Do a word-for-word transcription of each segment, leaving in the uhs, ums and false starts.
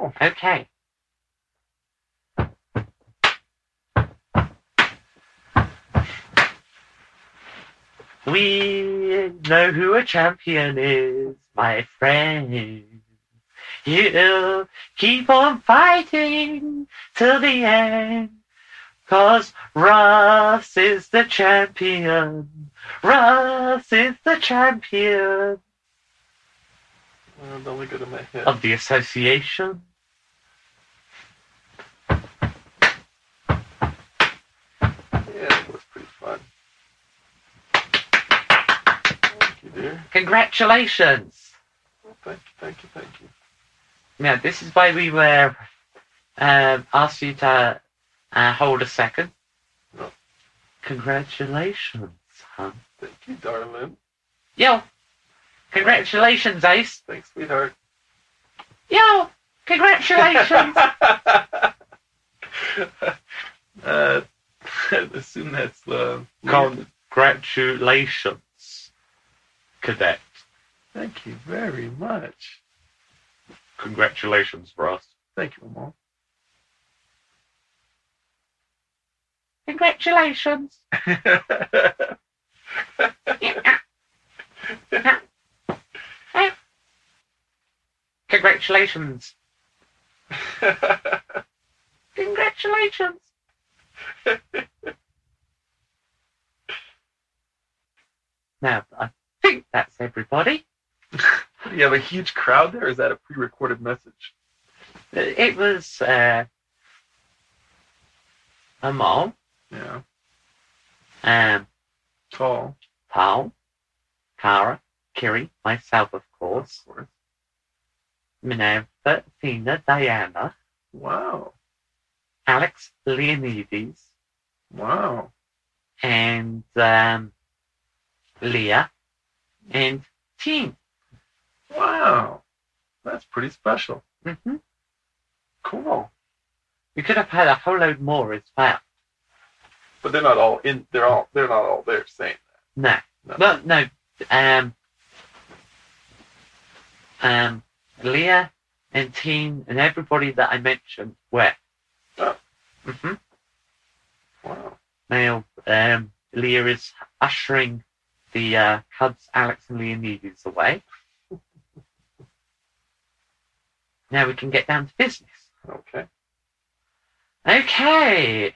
go. Okay. We know who a champion is, my friend. He'll keep on fighting till the end. 'Cause Russ is the champion. Russ is the champion. Uh, the only good in my head. Of the association. Yeah, it was pretty fun. Thank you, dear. Congratulations. Oh, thank you, thank you, thank you. Now, this is why we were um, asked you to uh, hold a second. Oh. Congratulations, hon. Thank you, darling. Yo, congratulations, Ace. Thanks, sweetheart. Yo, congratulations. uh, I assume that's uh, Congratulations, cadet. Thank you very much. Congratulations, Ross. Thank you, Mom. Congratulations. Congratulations. Congratulations. Now, I think that's everybody. Do you have a huge crowd there, or is that a pre-recorded message? It was uh, a mom, Yeah. um, Tall. Paul, Cara, Kiri, myself, of course, Of course. Minerva, Athena, Diana, Wow. Alex, Leonides, Wow. and um, Leah, and Teen. Wow. That's pretty special. Mm-hmm. Cool. We could have had a whole load more as well. But they're not all in. They're all. They're not all there saying No. that. Well, no. Um, um, Leah and Teen and everybody that I mentioned were. Oh. Mm-hmm. Wow. Now, um, Leah is ushering the uh, Cubs, Alex and Leonidas away. Now we can get down to business. Okay. Okay.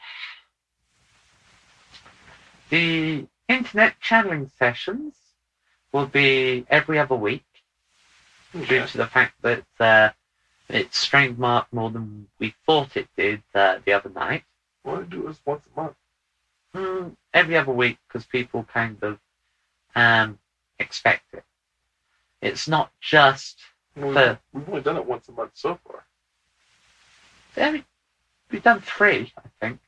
The internet channeling sessions will be every other week Okay. due to the fact that uh, it strained Mark more than we thought it did uh, the other night. Why don't you do this once a month? Mm, every other week because people kind of um, expect it. It's not just Well, the... we've, we've only done it once a month so far. Yeah, we've done three, I think.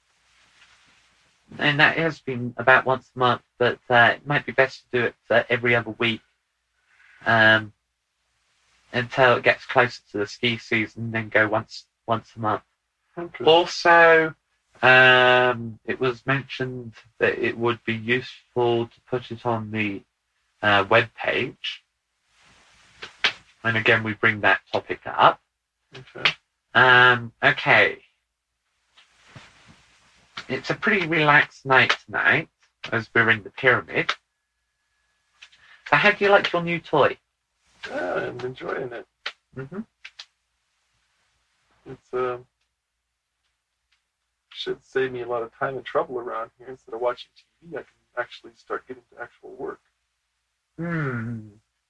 And that has been about once a month, but uh, it might be best to do it uh, every other week um, until it gets closer to the ski season, then go once once a month. Okay. Also, um, it was mentioned that it would be useful to put it on the uh, web page. And again, we bring that topic up. Okay. Um, okay. It's a pretty relaxed night tonight, as we're in the pyramid. So how do you like your new toy? Yeah, I'm enjoying it. Mm-hmm. It's um should save me a lot of time and trouble around here. Instead of watching T V, I can actually start getting to actual work. Hmm.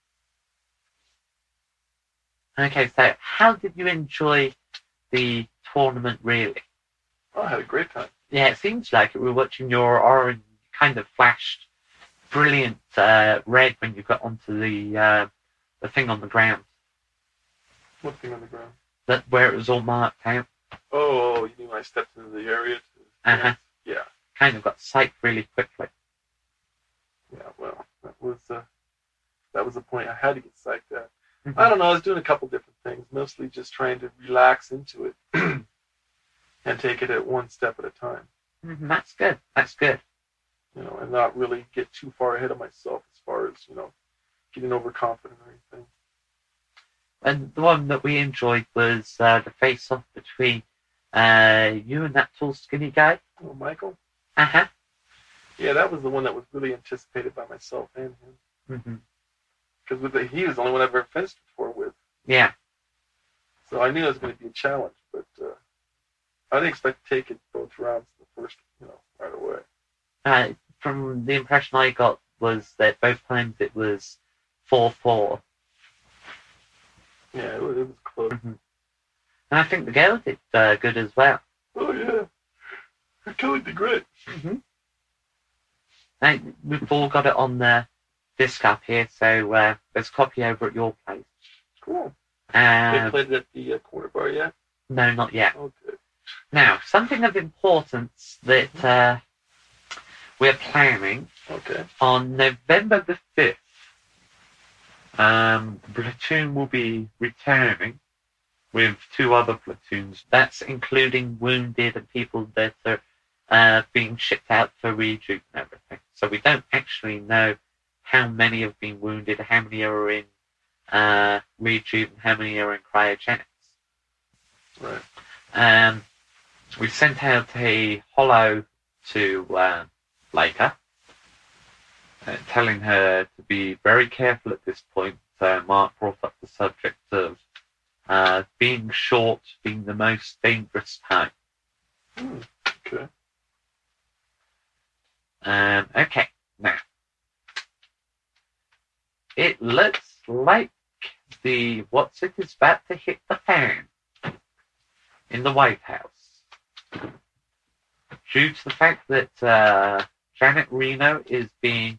Okay, so how did you enjoy the tournament, really? Oh, I had a great time. Yeah, it seems like it. We were watching your orange kind of flashed brilliant uh, red when you got onto the uh, the thing on the ground. What thing on the ground? That where it was all marked out. Oh, you mean when I stepped into the area? To, Uh-huh. Yeah. Kind of got psyched really quickly. Yeah. Well, that was uh, that was the point. I had to get psyched at. Mm-hmm. I don't know. I was doing a couple different things, mostly just trying to relax into it and take it at one step at a time. Mm-hmm. That's good. That's good. You know, and not really get too far ahead of myself as far as, you know, getting overconfident or anything. and the one that we enjoyed was uh, the face-off between uh, you and that tall, skinny guy. Oh, Michael? Uh-huh. Yeah, that was the one that was really anticipated by myself and him. Mm-hmm. Because with the, he was the only one I've ever fenced before with. Yeah. So I knew it was going to be a challenge, but uh, I didn't expect to take it both rounds the first, you know, right away. Uh, from the impression I got was that both times it was four four. Yeah, it was, it was close. Mm-hmm. And I think the girl did uh, good as well. Oh, yeah. Her killing did great. Mm-hmm. And we've all got it on the disc up here, so uh, there's a copy over at your place. Cool. Um, they played it at the uh, corner bar yet? No, not yet. Oh, good. Now, something of importance that uh, we're planning Okay. on November the fifth. Um, the platoon will be returning with two other platoons. That's including wounded and people that are uh, being shipped out for rejuve and everything. So we don't actually know how many have been wounded, how many are in uh, rejuve, and how many are in cryogenics. Right. Um, we sent out a hollow to uh, Laker, uh, telling her to be very careful at this point. Uh, Mark brought up the subject of uh, being short being the most dangerous time. Hmm. Okay. Um, okay, now. It looks like the what's it is about to hit the fan in the White House. Due to the fact that uh, Janet Reno is being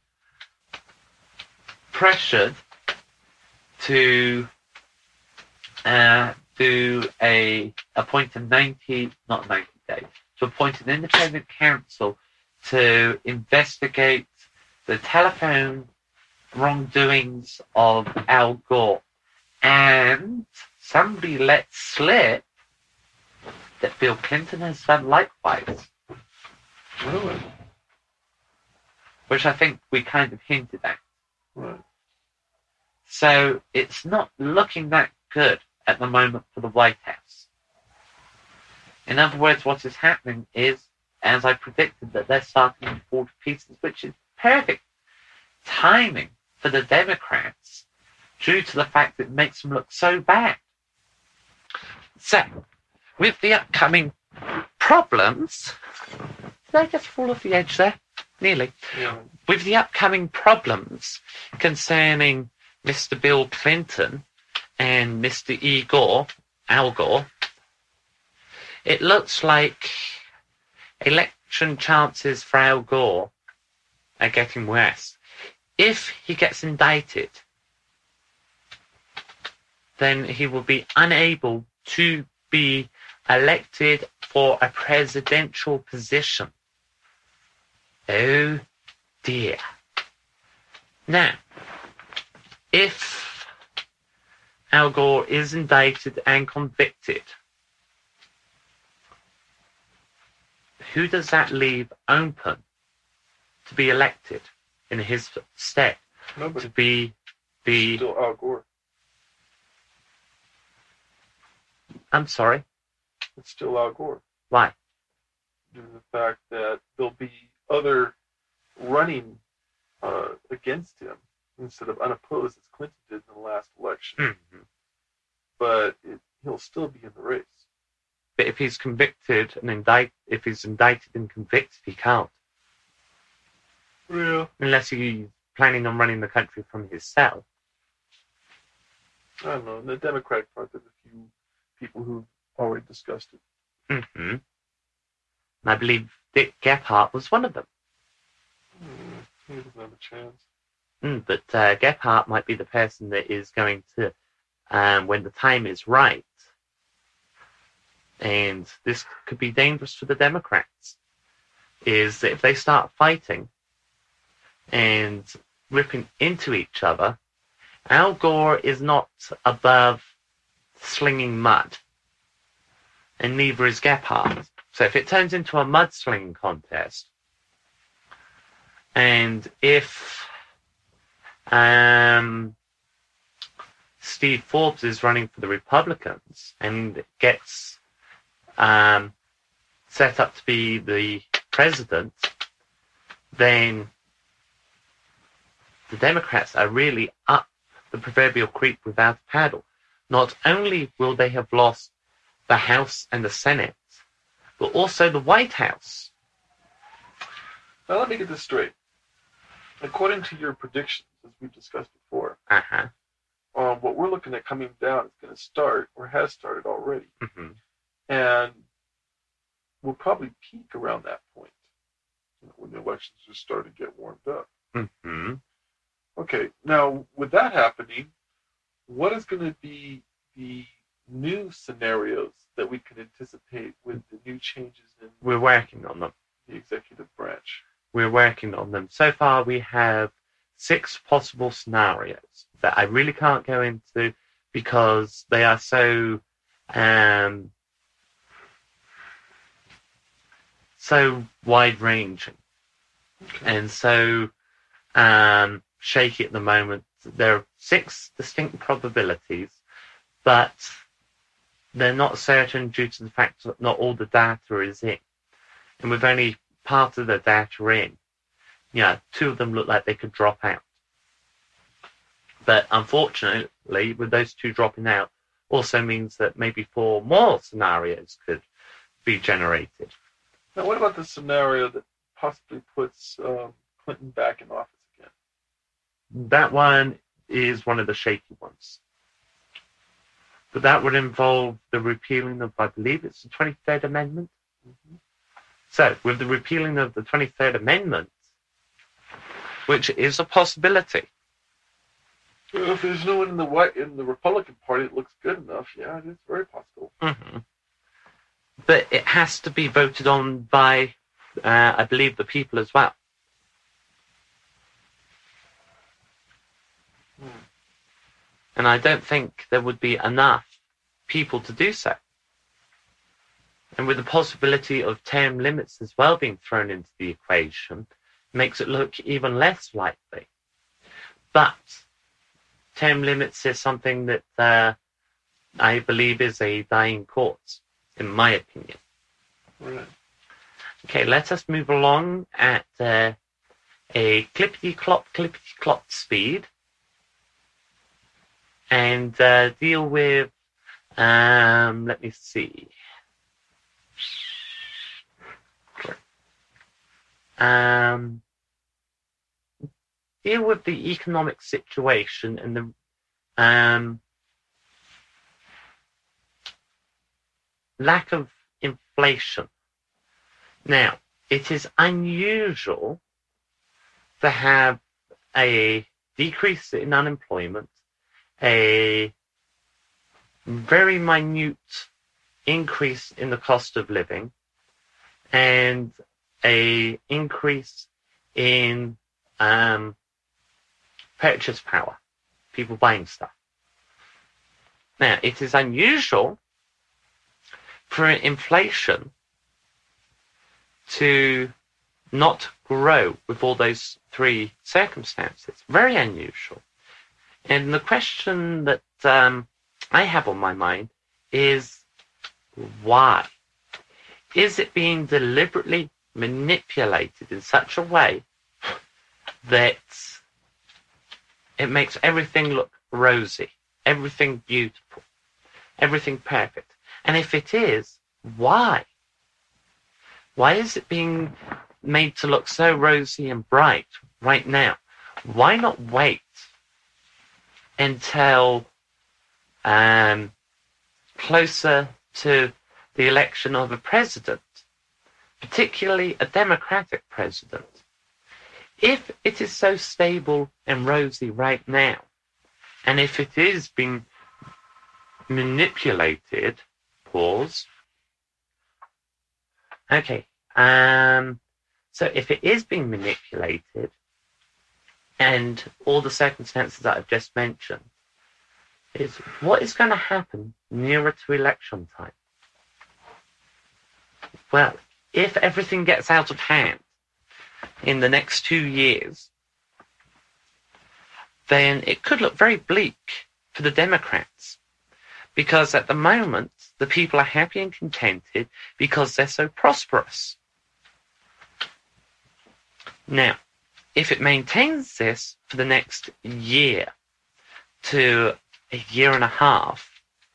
pressured to uh, do a appoint a ninety not ninety days to appoint an independent counsel to investigate the telephone wrongdoings of Al Gore, and somebody let slip that Bill Clinton has done likewise. Really? Which I think we kind of hinted at. Right. So it's not looking that good at the moment for the White House. In other words, what is happening is, as I predicted, that they're starting to fall to pieces, which is perfect timing for the Democrats due to the fact that it makes them look so bad. So, with the upcoming problems... Did I just fall off the edge there? Nearly. Yeah. With the upcoming problems concerning Mister Bill Clinton and Mister E. Gore, Al Gore, it looks like election chances for Al Gore are getting worse. If he gets indicted, then he will be unable to be elected for a presidential position. Oh dear. Now, if Al Gore is indicted and convicted, who does that leave open to be elected in his stead? Nobody. To be the... Still Al Gore. I'm sorry? It's still Al Gore. Why? Due to the fact that there'll be other running uh, against him instead of unopposed as Clinton did in the last election. Mm-hmm. But it, he'll still be in the race. But if he's convicted and indict, if he's indicted and convicted, he can't. Yeah. Unless he's planning on running the country from his cell. I don't know. In the Democratic Party, there's a few people who've already discussed it. Mm-hmm. And I believe Dick Gephardt was one of them. Mm, he doesn't have a chance. Mm, but uh, Gephardt might be the person that is going to, um, when the time is right, and this could be dangerous for the Democrats, is that if they start fighting and ripping into each other, Al Gore is not above slinging mud, and neither is Gephardt. So if it turns into a mudslinging contest, and if, um, Steve Forbes is running for the Republicans and gets um, set up to be the president, then the Democrats are really up the proverbial creek without a paddle. Not only will they have lost the House and the Senate, but also the White House. Now let me get this straight. According to your predictions, as we've discussed before, Uh-huh. um, what we're looking at coming down is going to start, or has started already, Mm-hmm. and we'll probably peak around that point, you know, when the elections just start to get warmed up. Mm-hmm. Okay, now with that happening, what is going to be the new scenarios that we can anticipate with the new changes in We're working on them. the executive branch? We're working on them. So far, we have six possible scenarios that I really can't go into because they are so um, so wide-ranging Okay. and so um, shaky at the moment. There are six distinct probabilities, but they're not certain due to the fact that not all the data is in. And with only part of the data in, yeah, two of them look like they could drop out. But unfortunately, with those two dropping out, also means that maybe four more scenarios could be generated. Now, what about the scenario that possibly puts um, Clinton back in office again? That one is one of the shaky ones. But that would involve the repealing of, I believe it's the twenty-third Amendment. Mm-hmm. So, with the repealing of the twenty-third Amendment, which is a possibility. Well, if there's no one in the white in the Republican Party that looks good enough, yeah, it's very possible. Mm-hmm. But it has to be voted on by, uh, I believe, the people as well. Hmm. And I don't think there would be enough people to do so. And with the possibility of term limits as well being thrown into the equation, makes it look even less likely. But term limits is something that uh, I believe is a dying cause, in my opinion. Right. Okay, let us move along at uh, a clippity-clop, clippity-clop speed and uh, deal with, um, let me see. Um, deal with the economic situation and the um, lack of inflation. Now, it is unusual to have a decrease in unemployment, a very minute increase in the cost of living, and a increase in um, purchase power, people buying stuff. Now, it is unusual for inflation to not grow with all those three circumstances. Very unusual. And the question that um, I have on my mind is why? Is it being deliberately manipulated in such a way that it makes everything look rosy, everything beautiful, everything perfect? And if it is, why? Why is it being made to look so rosy and bright right now? Why not wait until um, closer to the election of a president, particularly a Democratic president? If it is so stable and rosy right now, and if it is being manipulated, pause. Okay, um, so if it is being manipulated, and all the circumstances that I've just mentioned, is what is going to happen nearer to election time? Well, if everything gets out of hand in the next two years, then it could look very bleak for the Democrats. Because at the moment, the people are happy and contented because they're so prosperous. Now, if it maintains this for the next year to a year and a half,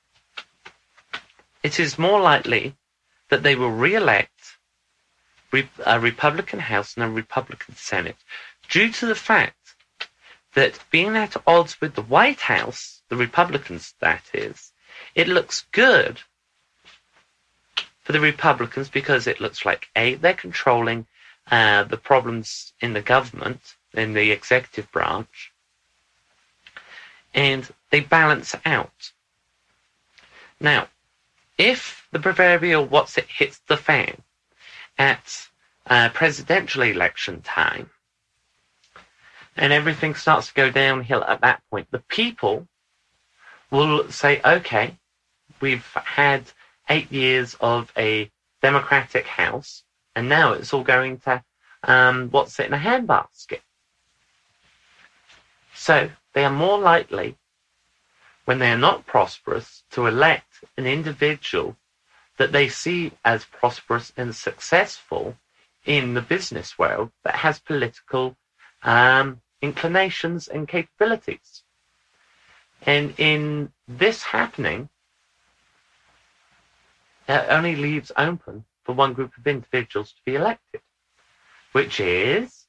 it is more likely that they will re-elect a Republican House and a Republican Senate, due to the fact that being at odds with the White House, the Republicans that is, it looks good for the Republicans because it looks like, A, they're controlling uh, the problems in the government, in the executive branch, and they balance out. Now, if the proverbial what's it hits the fan at uh, presidential election time, and everything starts to go downhill at that point, the people will say, okay, we've had eight years of a Democratic House, and now it's all going to um, what's it in a handbasket. So they are more likely, when they are not prosperous, to elect an individual that they see as prosperous and successful in the business world that has political um, inclinations and capabilities. And in this happening, it only leaves open for one group of individuals to be elected, which is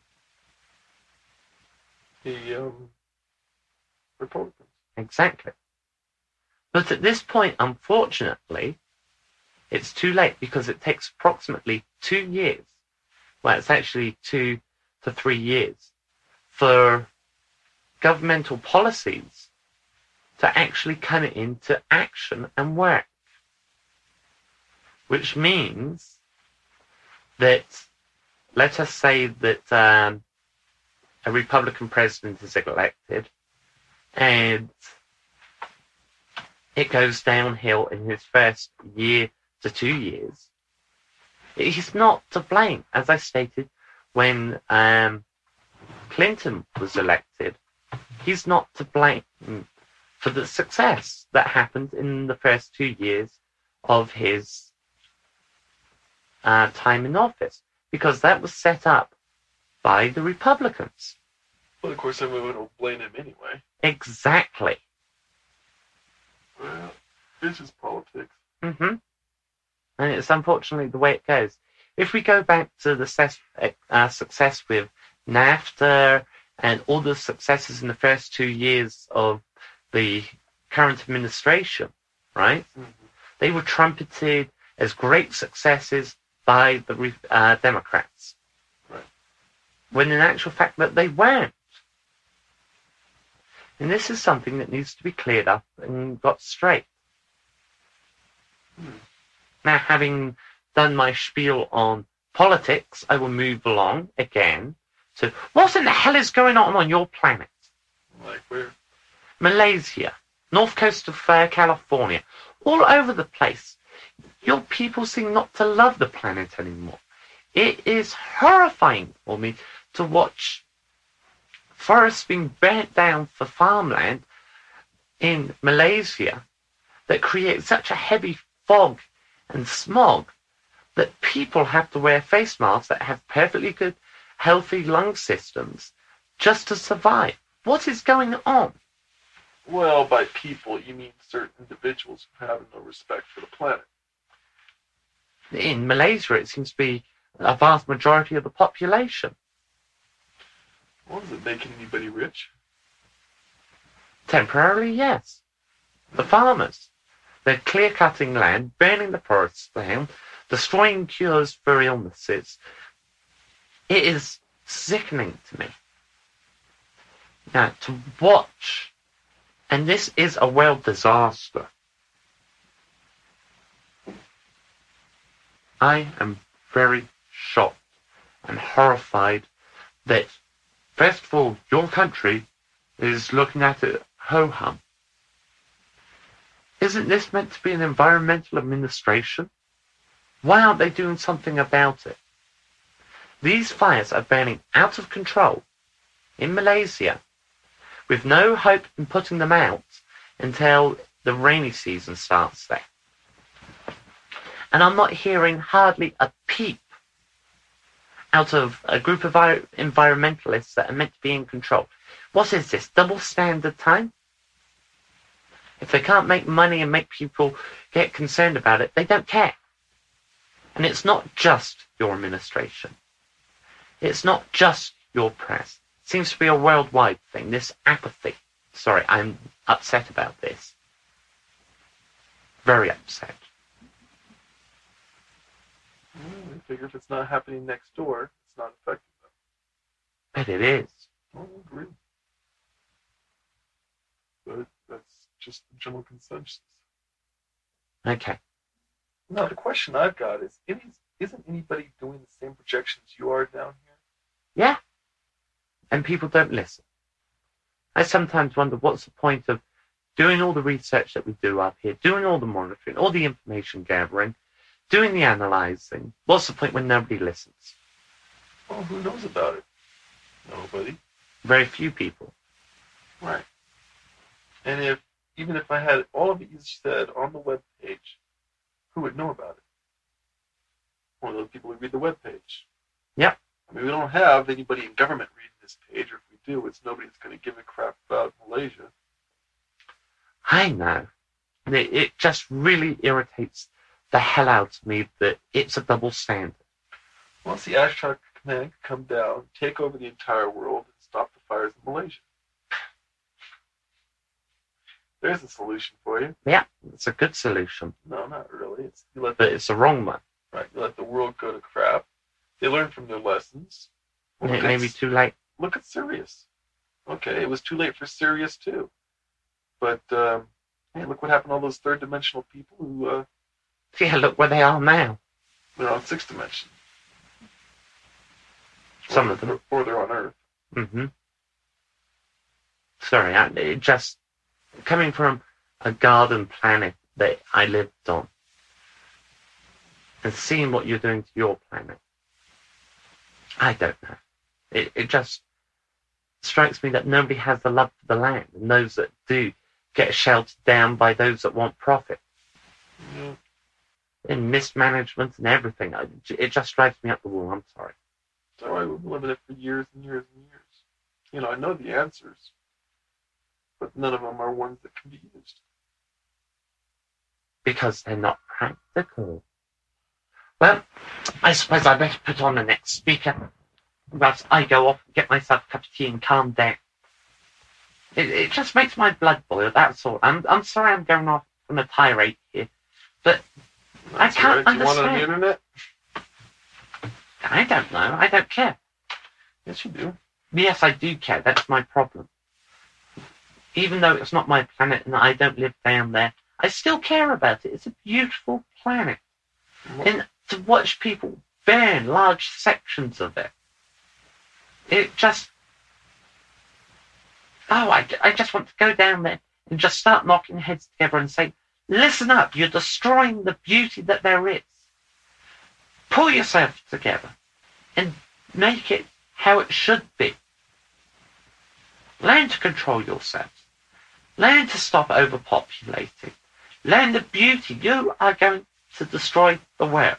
the um, Republicans. Exactly. But at this point, unfortunately, it's too late because it takes approximately two years. Well, it's actually two to three years for governmental policies to actually come into action and work. Which means that, let us say that um, a Republican president is elected and it goes downhill in his first year to two years. He's not to blame, as I stated when um, Clinton was elected. He's not to blame for the success that happened in the first two years of his uh, time in office, because that was set up by the Republicans. Well, of course, everyone will blame him anyway. Exactly. Well, it's just politics. Mm-hmm. And it's unfortunately the way it goes. If we go back to the success, uh, success with NAFTA and all the successes in the first two years of the current administration, right? Mm-hmm. They were trumpeted as great successes by the uh, Democrats. Right. When in actual fact that they weren't. And this is something that needs to be cleared up and got straight. Hmm. Now, having done my spiel on politics, I will move along again to what in the hell is going on on your planet? Like where? Malaysia, north coast of uh, California, all over the place. Your people seem not to love the planet anymore. It is horrifying for me to watch forests being burnt down for farmland in Malaysia that create such a heavy fog and smog that people have to wear face masks that have perfectly good, healthy lung systems just to survive. What is going on? Well, by people, you mean certain individuals who have no respect for the planet. In Malaysia, it seems to be a vast majority of the population. Well, is it making anybody rich? Temporarily, yes. The farmers. They're clear-cutting land, burning the forests down, destroying cures for illnesses. It is sickening to me. Now, to watch, and this is a world disaster. I am very shocked and horrified that, first of all, your country is looking at it ho-hum. Isn't this meant to be an environmental administration? Why aren't they doing something about it? These fires are burning out of control in Malaysia with no hope in putting them out until the rainy season starts there. And I'm not hearing hardly a peep out of a group of environmentalists that are meant to be in control. What is this, double standard time? If they can't make money and make people get concerned about it, they don't care. And it's not just your administration. It's not just your press. It seems to be a worldwide thing, this apathy. Sorry, I'm upset about this. Very upset. I figure if it's not happening next door, it's not affecting them. But it is. I agree. But that's just the general consensus. Okay. Now, the question I've got is, isn't anybody doing the same projections you are down here? Yeah. And people don't listen. I sometimes wonder what's the point of doing all the research that we do up here, doing all the monitoring, all the information gathering, doing the analysing. What's the point when nobody listens? Well, who knows about it? Nobody. Very few people. Right. And if, even if I had all of it you said on the web page, who would know about it? One of those people who read the web page. Yep. I mean, we don't have anybody in government reading this page, or if we do, it's nobody that's going to give a crap about Malaysia. I know. It, it just really irritates the hell out of me that it's a double standard. Once the Ashtar Command could come down, take over the entire world, and stop the fires in Malaysia. There's a solution for you. Yeah, it's a good solution. No, not really. It's you let But the, it's the wrong one. right. You let the world go to crap. They learn from their lessons. And Look it may at- be too late. Look at Sirius. Okay, it was too late for Sirius too. But um, hey, look what happened to all those third-dimensional people who uh, Yeah, look where they are now. they're on sixth dimension. Some or, of them. or they're on Earth. Mm-hmm. Sorry, I, it just... Coming from a garden planet that I lived on, and seeing what you're doing to your planet, I don't know. It, it just strikes me that nobody has the love for the land, and those that do get sheltered down by those that want profit. Yeah. And mismanagement and everything. I, it just drives me up the wall. I'm sorry. So I would live in it for years and years and years. You know, I know the answers, but none of them are ones that can be used. Because they're not practical. Well, I suppose I better put on the next speaker. Whilst I go off and get myself a cup of tea and calm down. It, it just makes my blood boil, that's all. I'm, I'm sorry I'm going off on a tirade here, but That's I can't right. You want it on the understand. internet? I don't know. I don't care. Yes, you do. Yes, I do care. That's my problem. Even though it's not my planet and I don't live down there, I still care about it. It's a beautiful planet. And to watch people burn large sections of it, it just... Oh, I, I just want to go down there and just start knocking heads together and say, listen up, you're destroying the beauty that there is. Pull yourself together and make it how it should be. Learn to control yourselves. Learn to stop overpopulating. Learn the beauty. You are going to destroy the world.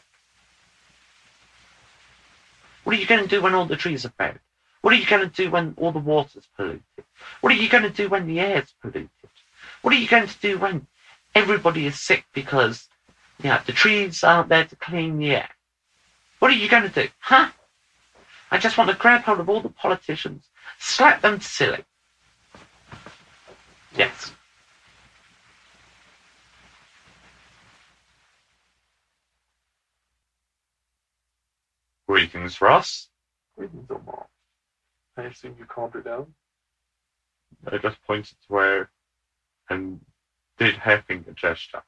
What are you going to do when all the trees are buried? What are you going to do when all the water's polluted? What are you going to do when the air's polluted? What are you going to do when everybody is sick because, you know, the trees aren't there to clean the air? What are you going to do? Huh? I just want to grab hold of all the politicians, slap them silly. Yes. Greetings, Ross. Greetings, Omar. I assume you calmed her down? I just pointed to her and did her finger gesture.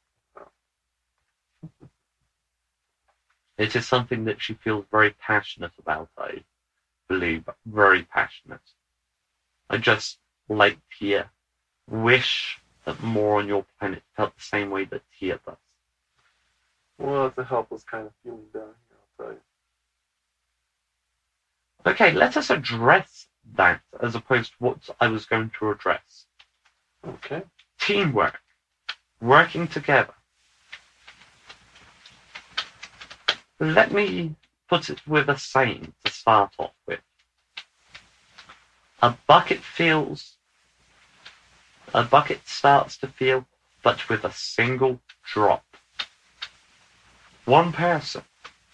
It is something that she feels very passionate about, I believe. Very passionate. I just, like Tia, wish that more on your planet felt the same way that Tia does. Well, it's a helpless kind of feeling down here, I'll tell you. Okay, let us address that as opposed to what I was going to address. Okay. Teamwork. Working together. Let me put it with a saying to start off with. A bucket feels, a bucket starts to feel, but with a single drop. One person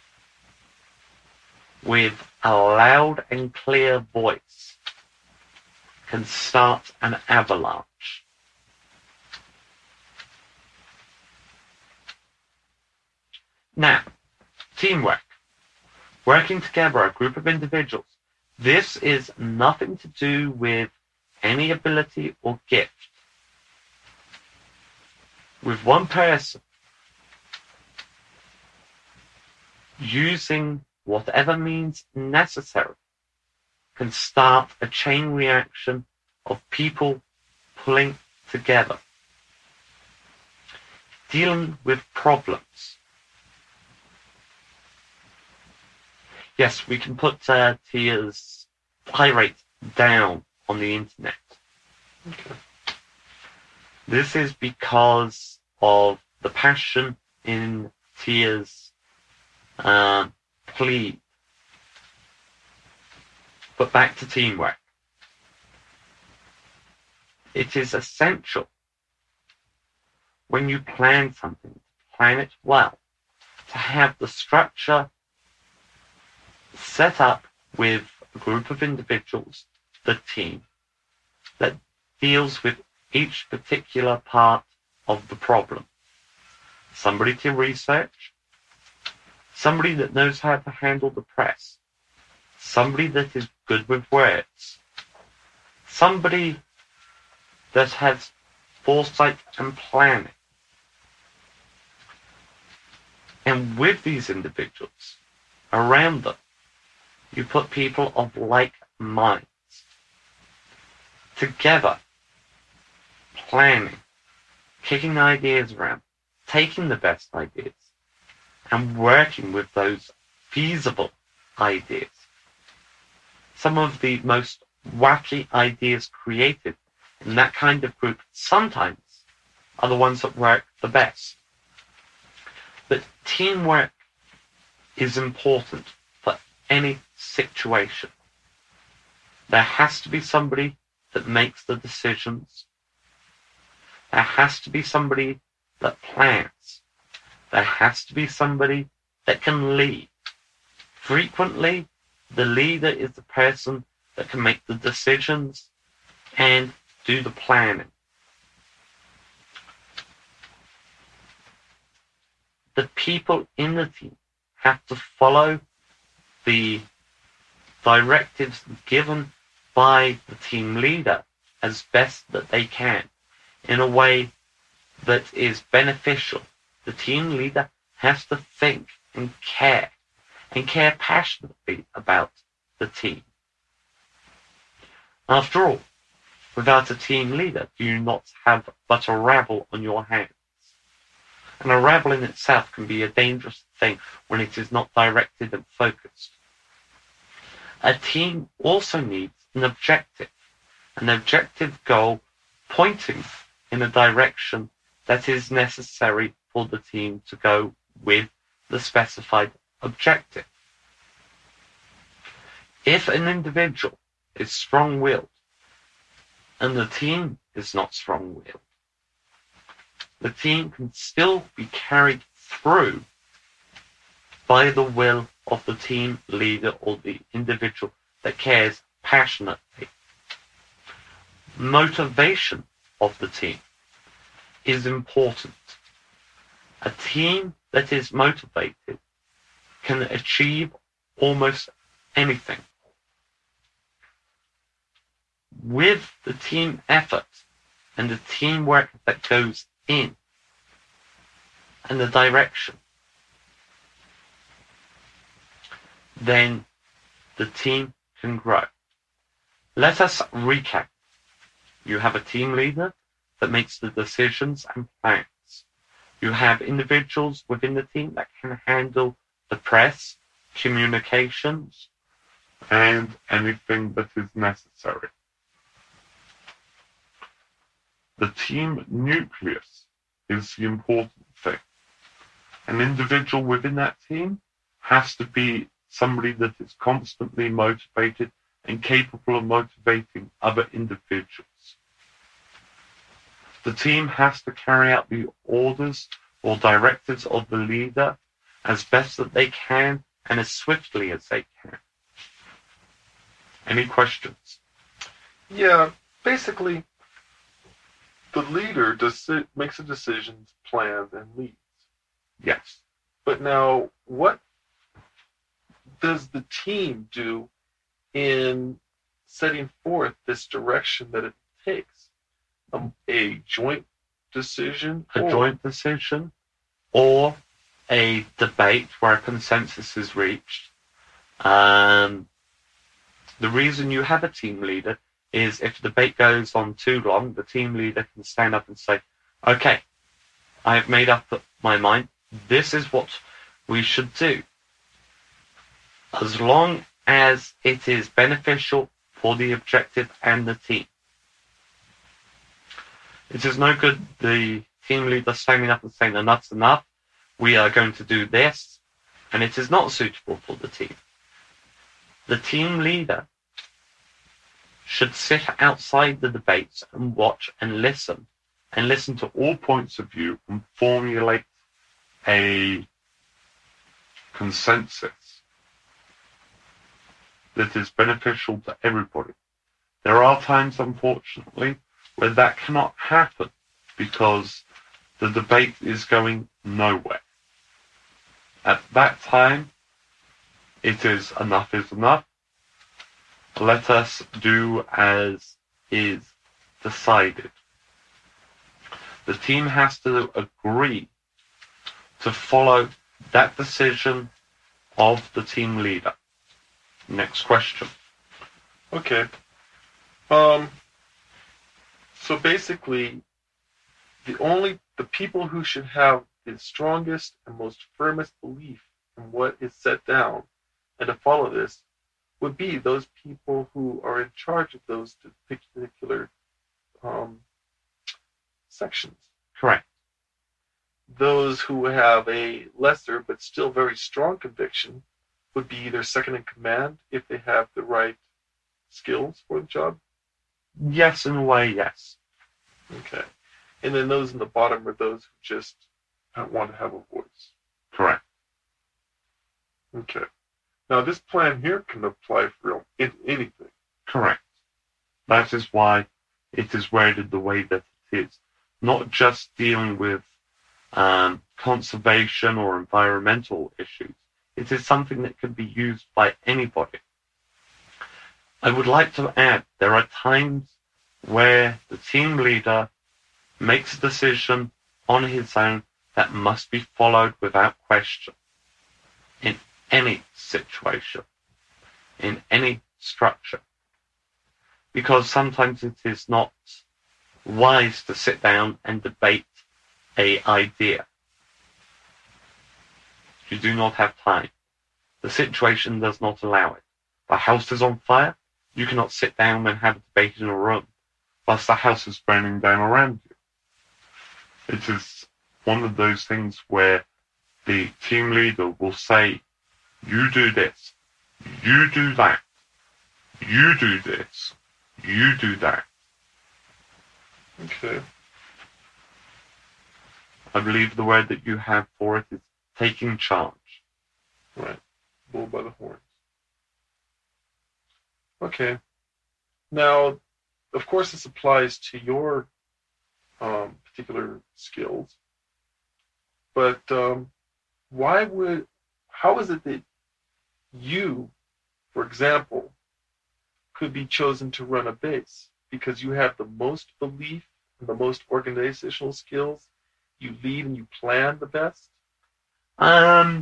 with a loud and clear voice can start an avalanche. Now, teamwork. Working together, a group of individuals. This is nothing to do with any ability or gift. With one person using whatever means necessary can start a chain reaction of people pulling together, dealing with problems. Yes, we can put uh, Tia's tirade down on the internet. Okay. This is because of the passion in Tia's uh, plea. But back to teamwork. It is essential when you plan something, plan it well, to have the structure set up with a group of individuals, the team, that deals with each particular part of the problem. Somebody to research, somebody that knows how to handle the press, somebody that is good with words, somebody that has foresight and planning. And with these individuals, around them, you put people of like minds, together, planning, kicking ideas around, taking the best ideas, and working with those feasible ideas. Some of the most wacky ideas created in that kind of group sometimes are the ones that work the best. But teamwork is important for any situation. There has to be somebody that makes the decisions. There has to be somebody that plans. There has to be somebody that can lead. Frequently, the leader is the person that can make the decisions and do the planning. The people in the team have to follow the directives given by the team leader as best that they can, in a way that is beneficial. The team leader has to think and care, and care passionately about the team. After all, without a team leader, you not have but a rabble on your hands. And a rabble in itself can be a dangerous thing when it is not directed and focused. A team also needs an objective, an objective goal pointing in a direction that is necessary for the team to go with the specified objective. If an individual is strong-willed and the team is not strong-willed, the team can still be carried through by the will of the team leader or the individual that cares passionately. Motivation of the team is important. A team that is motivated can achieve almost anything. With the team effort and the teamwork that goes in and the direction, then the team can grow. Let us recap. You have a team leader that makes the decisions and plans. You have individuals within the team that can handle the press, communications, and anything that is necessary. the team nucleus is the important thing. An individual within that team has to be somebody that is constantly motivated and capable of motivating other individuals. The team has to carry out the orders or directives of the leader as best that they can and as swiftly as they can. Any questions? Yeah, basically, the leader deci- makes a decision, plans, and leads. Yes. But now, what does the team do in setting forth this direction that it takes? Um, a joint decision? A or- joint decision or a debate where a consensus is reached. Um, the reason you have a team leader is if the debate goes on too long, the team leader can stand up and say, okay, I have made up my mind. This is what we should do. As long as it is beneficial for the objective and the team. It is no good the team leader standing up and saying, enough's enough, we are going to do this, and it is not suitable for the team. The team leader should sit outside the debates and watch and listen, and listen to all points of view and formulate a consensus that is beneficial to everybody. There are times, unfortunately, where that cannot happen because the debate is going nowhere. At that time, it is enough is enough. Let us do as is decided. The team has to agree to follow that decision of the team leader. Next question. Okay. Um. So basically, the only the people who should have the strongest and most firmest belief in what is set down and to follow this would be those people who are in charge of those particular um, sections. Correct. Those who have a lesser but still very strong conviction would be either second in command if they have the right skills for the job. Yes, in a way, yes. Okay. And then those in the bottom are those who just don't want to have a voice. Correct. Okay. Now this plan here can apply for anything. Correct. That is why it is worded the way that it is. Not just dealing with um, conservation or environmental issues. It is something that can be used by anybody. I would like to add, there are times where the team leader makes a decision on his own that must be followed without question. In any situation, in any structure. Because sometimes it is not wise to sit down and debate a idea. You do not have time. The situation does not allow it. The house is on fire. You cannot sit down and have a debate in a room whilst the house is burning down around you. It is one of those things where the team leader will say, you do this, you do that, you do this, you do that. Okay. I believe the word that you have for it is taking charge. Right. Bull by the horns. Okay. Now, of course, this applies to your um, particular skills. But um, why would, how is it that you, for example, could be chosen to run a base? Because you have the most belief and the most organizational skills. You lead and you plan the best. Um,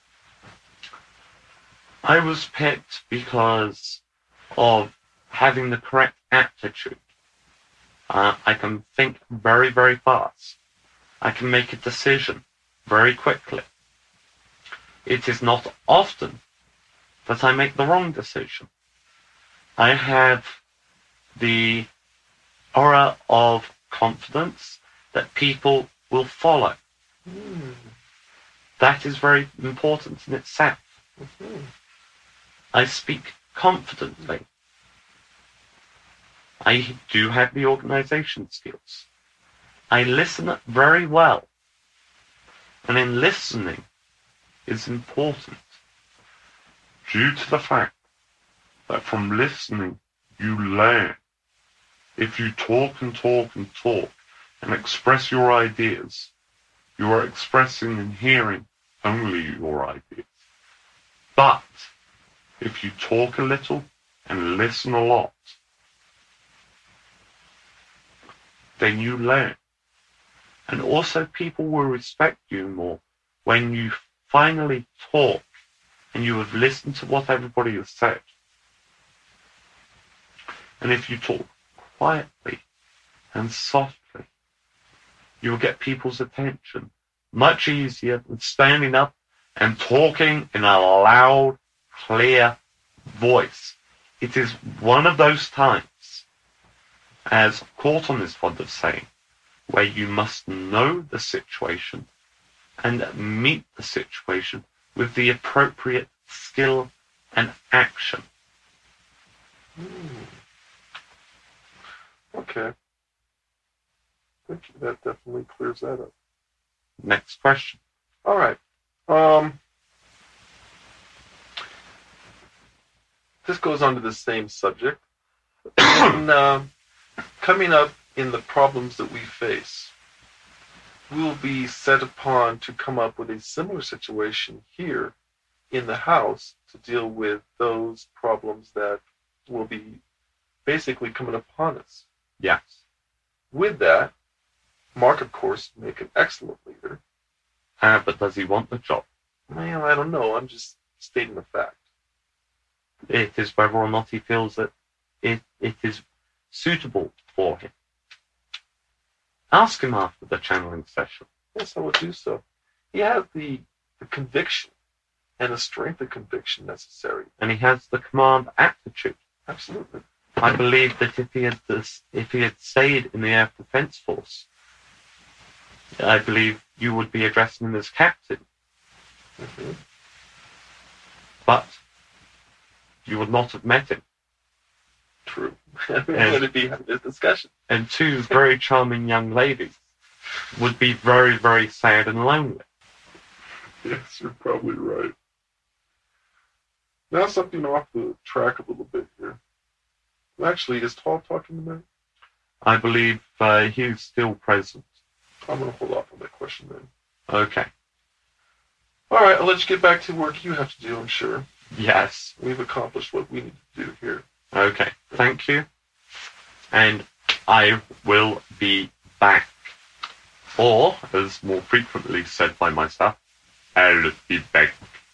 I was picked because of having the correct aptitude. Uh, I can think very, very fast. I can make a decision very quickly. It is not often that I make the wrong decision. I have the aura of confidence that people will follow. Mm. That is very important in itself. Mhm. I speak confidently. I do have the organization skills. I listen very well. And in listening is important due to the fact that from listening you learn. If you talk and talk and talk and express your ideas, you are expressing and hearing only your ideas. But if you talk a little and listen a lot, then you learn. And also people will respect you more when you finally talk and you have listened to what everybody has said. And if you talk quietly and softly, you will get people's attention much easier than standing up and talking in a loud, clear voice. It is one of those times, as Corton is fond of saying, where you must know the situation and meet the situation with the appropriate skill and action. Mm. Okay. Thank you. That definitely clears that up. Next question. All right. Um, this goes on to the same subject. And, uh, coming up in the problems that we face, we will be set upon to come up with a similar situation here in the house to deal with those problems that will be basically coming upon us. Yes. With that, Mark, of course, make an excellent leader. Uh, but does he want the job? Well, I don't know. I'm just stating the fact. It is whether or not he feels that it, it is suitable for him. Ask him after the channeling session. Yes, I will do so. He has the, the conviction and the strength of conviction necessary. And he has the command aptitude. Absolutely. I believe that if he had this, if he had stayed in the Air Defense Force, I believe you would be addressing him as captain. Mm-hmm. But you would not have met him. True. We're going to be having this discussion. And two very charming young ladies would be very, very sad and lonely. Yes, you're probably right. Now something off the track a little bit here. Actually, is Tall talking tonight? I believe uh, he's still present. I'm going to hold off on that question then. Okay. All right, I'll let you get back to work you have to do, I'm sure. Yes. We've accomplished what we need to do here. Okay. Thank you. And I will be back. Or, as more frequently said by myself, I'll be back.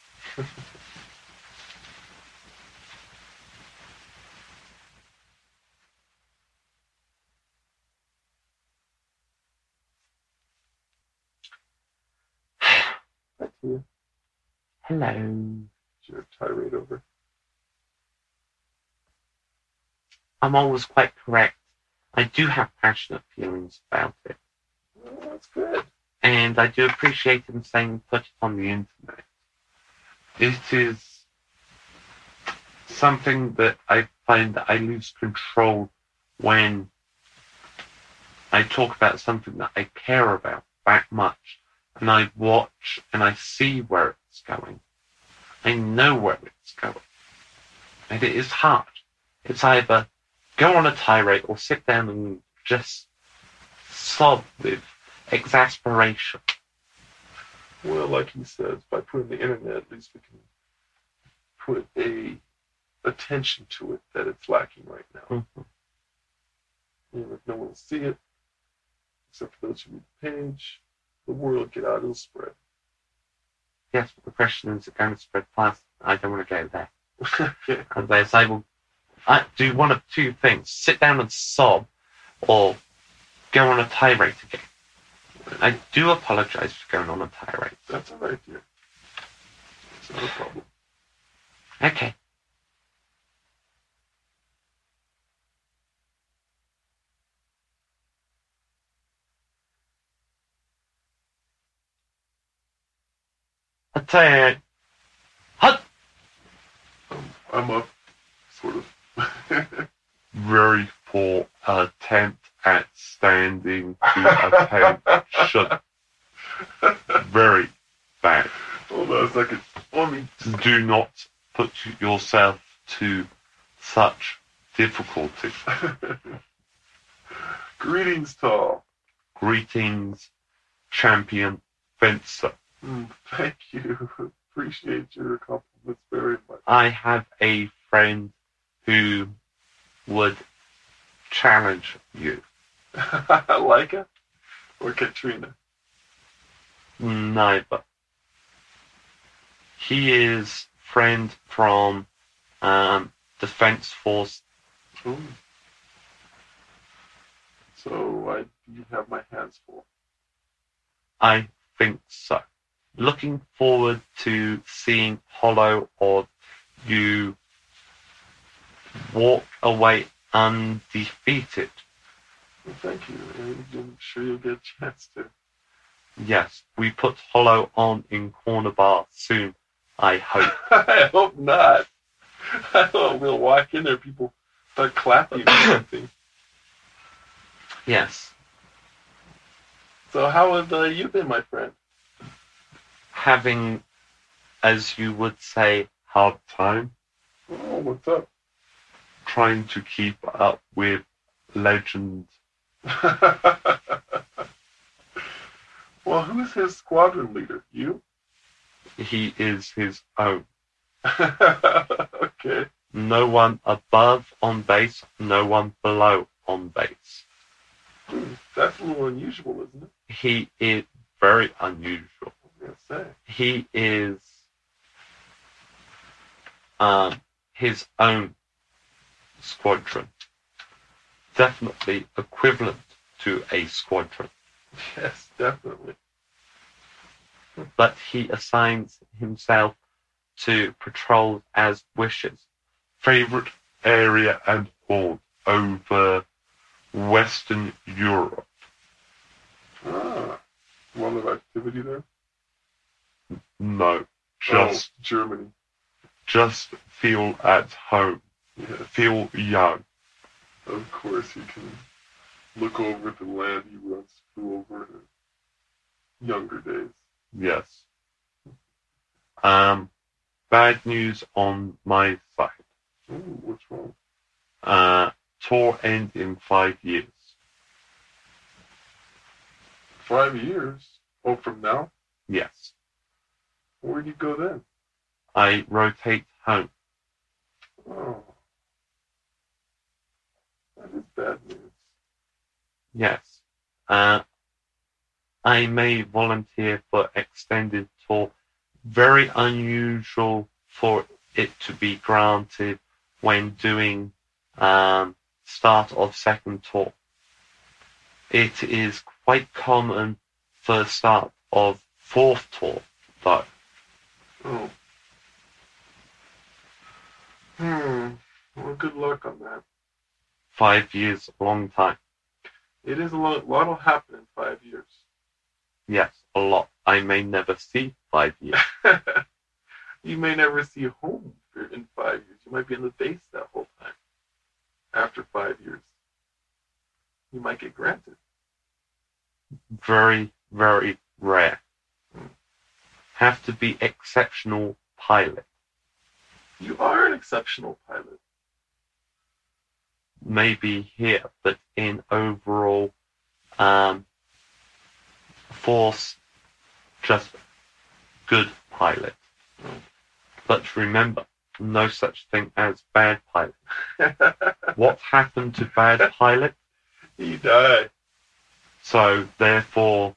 Back to you. Hello. Is your tirade over? I'm always quite correct. I do have passionate feelings about it. Well, that's good. And I do appreciate him saying put it on the internet. It is something that I find that I lose control when I talk about something that I care about that much. And I watch and I see where it's going. I know where it's going. And it is hard. It's either go on a tirade or sit down and just sob with exasperation. Well, like he says, by putting the internet, at least we can put a attention to it that it's lacking right now. Mm-hmm. Even if no one will see it, except for those who read the page, the word will get out, it'll spread. Yes, but the question is, is it going to spread fast? I don't want to go there. Okay. And they say, well, I do one of two things. Sit down and sob, or go on a tirade again. I do apologize for going on a tirade. That's all right, dear. It's not a problem. Okay. Attack! Hut! I'm up, sort of. Very poor attempt at standing to attention. Very bad. Hold on a second. Let me. Do not put yourself to such difficulty. Greetings, Tall. Greetings, champion fencer. Mm, thank you. Appreciate your compliments very much. I have a friend who would challenge you. Leica or Katrina? Neither. He is friend from um, Defense Force. Ooh. So I do have my hands full. I think so. Looking forward to seeing Hollow or you walk away undefeated. Well, thank you. I'm sure you'll get a chance to. Yes, we put Hollow on in Corner Bar soon, I hope. I hope not. I hope we'll walk in there, people start clapping or something. Yes. So how have uh, you been, my friend? Having, as you would say, Hard time Oh, what's up? trying to keep up with legend. Well, who's his squadron leader? You? he is his own. Okay. No one above on base, no one below on base. Hmm, that's a little unusual, isn't it? He is very unusual. I'm gonna say. He is um, his own squadron. Definitely equivalent to a squadron. Yes, definitely. But he assigns himself to patrols as wishes. Favorite area and horde over Western Europe. Ah, a lot of activity there. No, just Oh, Germany. just feel at home. Yes, Feel young. of course you can look over the land he once flew over in younger days. Yes. Um, bad news on my side. Ooh, what's wrong? Uh, tour end in five years. Five years? Oh, from now? Yes. Where do you go then? I rotate home. Oh. That is bad news. Yes. Uh, I may volunteer for extended tour. Very unusual for it to be granted when doing um, start of second tour. It is quite common for start of fourth tour, though. Oh. Hmm. Well, good luck on that. Five years, a long time. It is a lot. A lot will happen in five years. Yes, a lot. I may never see five years. You may never see home for- in five years. You might be in the base that whole time. After five years, you might get granted. Very, very rare. Have to be exceptional pilot. You are an exceptional pilot. Maybe here, but in overall um, force, just good pilot. But remember, no such thing as bad pilot. What happened to bad pilot? He died. So therefore,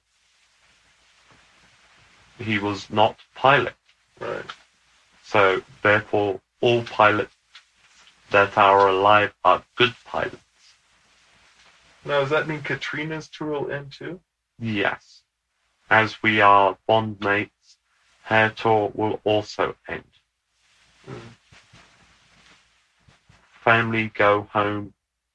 he was not pilot. Right. So therefore, all pilots that are alive are good pilots. Now, does that mean Katrina's tour will end too? Yes. As we are bond mates, her tour will also end. Mm. Family go home